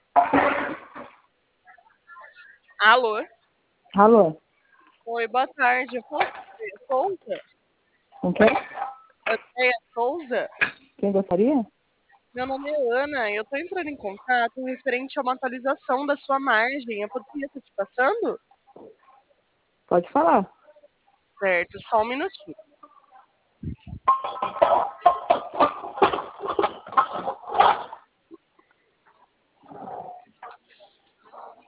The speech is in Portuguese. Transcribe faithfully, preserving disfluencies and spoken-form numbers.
Alô? Alô? Oi, boa tarde. Eu falo com a Souza? Com quem? Andréia Souza? Quem gostaria? Meu nome é Ana. Eu tô entrando em contato referente a uma atualização da sua margem. Eu poderia estar te passando? Pode falar. Certo, só um minutinho.